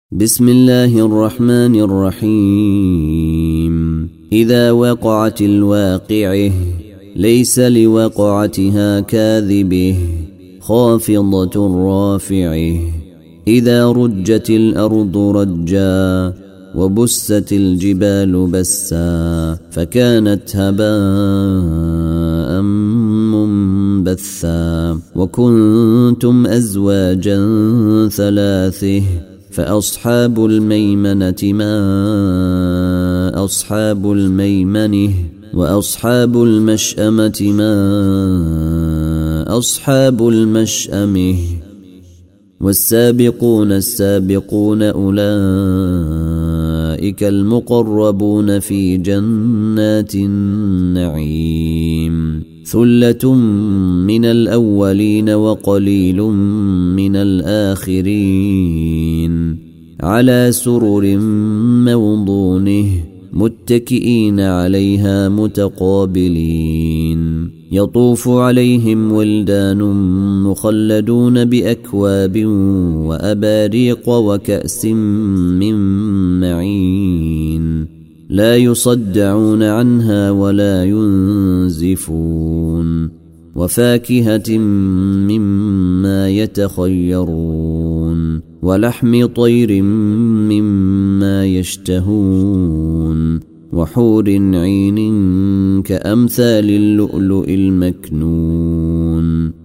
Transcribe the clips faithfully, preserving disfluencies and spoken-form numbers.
بسم الله الرحمن الرحيم. إذا وقعت الواقعة ليس لوقعتها كاذبة خافضة رافعة. إذا رجت الأرض رجا وبست الجبال بسا فكانت هباء منبثا وكنتم أزواجا ثلاثة فأصحاب الميمنة ما أصحاب الميمنة وأصحاب المشأمة ما أصحاب المشأمة. والسابقون السابقون أولئك المقربون في جنات النعيم. ثلة من الأولين وقليل من الآخرين. على سرر موضونه متكئين عليها متقابلين. يطوف عليهم ولدان مخلدون بأكواب وأباريق وكأس من معين. لا يصدعون عنها ولا ينزفون. وفاكهة مما يتخيرون ولحم طير مما يشتهون وحور عين كأمثال اللؤلؤ المكنون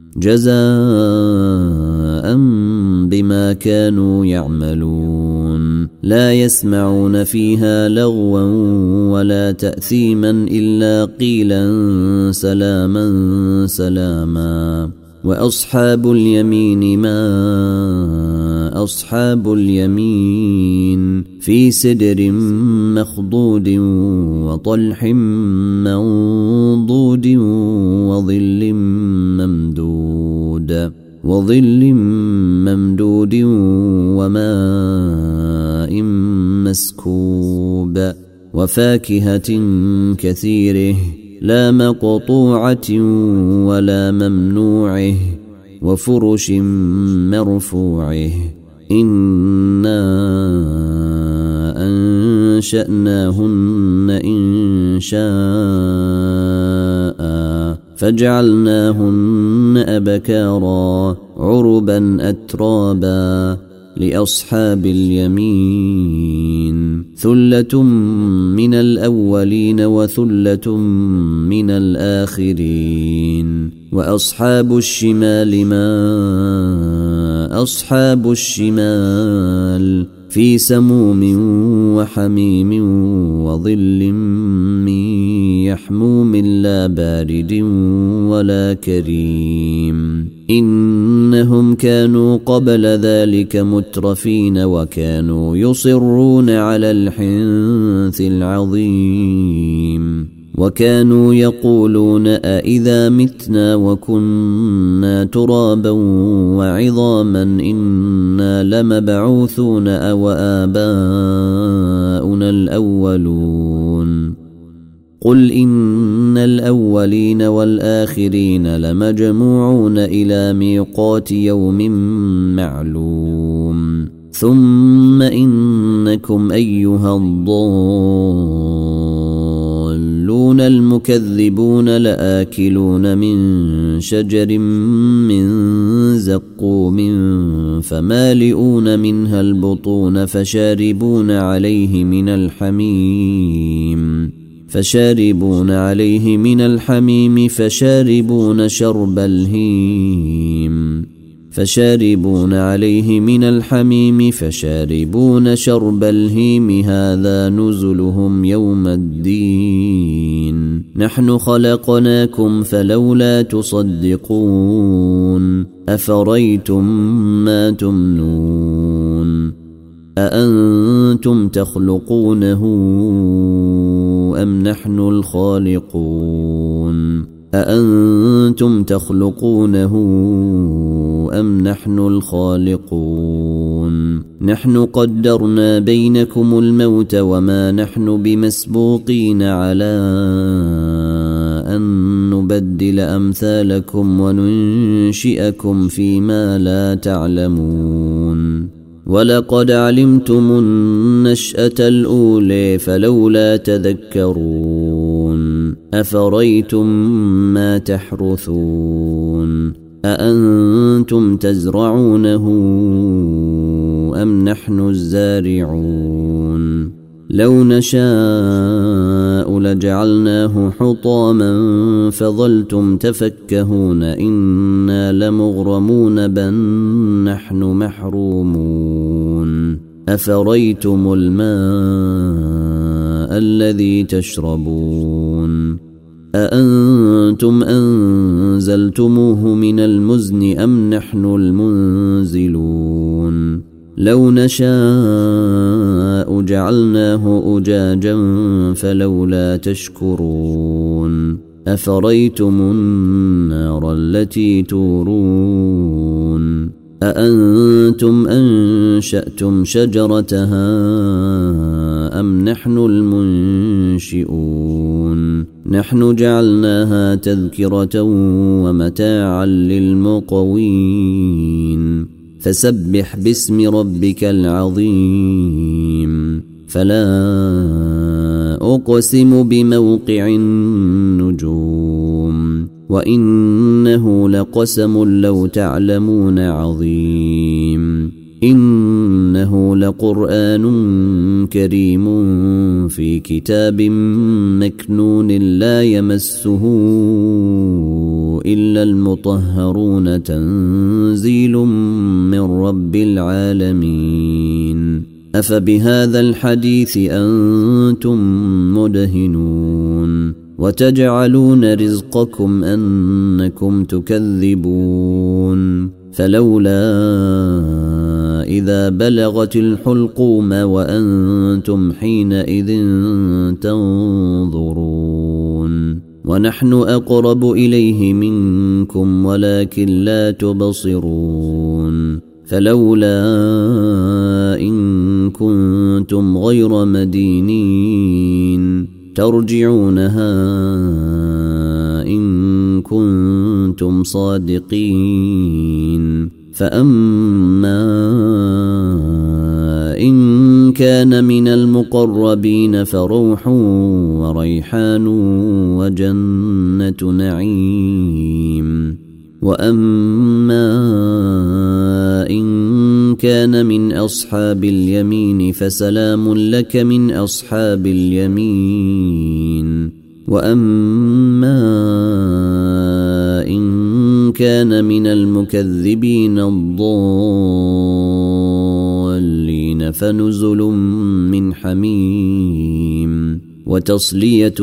جزاء بما كانوا يعملون. لا يسمعون فيها لغوا ولا تأثيما إلا قيلا سلاما سلاما. وأصحاب اليمين ما أصحاب اليمين. في سدر مخضود وطلح منضود وظل ممدود وظل ممدود وماء مسكوب. وفاكهة كثيرة لا مقطوعة ولا ممنوعة وفرش مرفوعة. إنا أنشأناهن إن شاء فجعلناهن أبكارا عربا أترابا لأصحاب اليمين. ثلة من الأولين وثلة من الآخرين. وأصحاب الشمال ما أصحاب الشمال. في سموم وحميم وظل من يحموم لا بارد ولا كريم. إنهم كانوا قبل ذلك مترفين وكانوا يصرون على الحنث العظيم. وكانوا يقولون أإذا متنا وكنا ترابا وعظاما إنا لمبعوثون أو آباؤنا الأولون. قل إن الأولين والآخرين لمجموعون إلى ميقات يوم معلوم. ثم إنكم أيها الضالون المكذبون لآكلون من شجر من زقوم فمالئون منها البطون فشاربون عليه من الحميم فشاربون عليه من الحميم فشاربون شرب الهيم فشاربون عليه من الحميم فشاربون شرب الهيم. هذا نزلهم يوم الدين. نحن خلقناكم فلولا تصدقون. أفريتم ما تمنون أأنتم تخلقونه أم نحن الخالقون أأنتم تخلقونه أم نحن الخالقون. نحن قدرنا بينكم الموت وما نحن بمسبوقين على أن نبدل أمثالكم وننشئكم فيما لا تعلمون. ولقد علمتم النشأة الأولى فلولا تذكرون أفريتم ما تحرثون أأنتم تزرعونه أم نحن الزارعون لو نشاء لجعلناه حطاما فظلتم تفكهون إنا لمغرمون بل نحن محرومون أفريتم الماء الذي تشربون أأنتم أنزلتموه من المزن أم نحن المنزلون لو نشاء جعلناه أجاجا فلولا تشكرون أفريتم النار التي تورون أأنتم أنشأتم شجرتها أم نحن المنشئون نحن جعلناها تذكرة ومتاعا للمقوين فسبح باسم ربك العظيم فلا أقسم بموقع النجوم وإنه لقسم لو تعلمون عظيم إنه لقرآن كريم في كتاب مكنون لا يمسه إلا المطهرون تنزيل من رب العالمين أفبهذا الحديث أنتم مدهنون وتجعلون رزقكم أنكم تكذبون فلولا إذا بلغت الحلقوم وأنتم حينئذ تنظرون ونحن أقرب إليه منكم ولكن لا تبصرون فلولا إن كنتم غير مدينين ترجعونها إن كنتم صادقين فأما إن كان من المقربين فروح وريحان وجنة نعيم وأما إن كان من أصحاب اليمين فسلام لك من أصحاب اليمين وأما إن كان من المكذبين الضالين فنزل من حميم وتصلية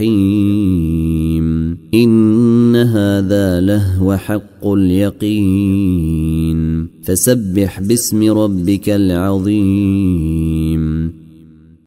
جحيم إن هذا لهو حق اليقين فسبح باسم ربك العظيم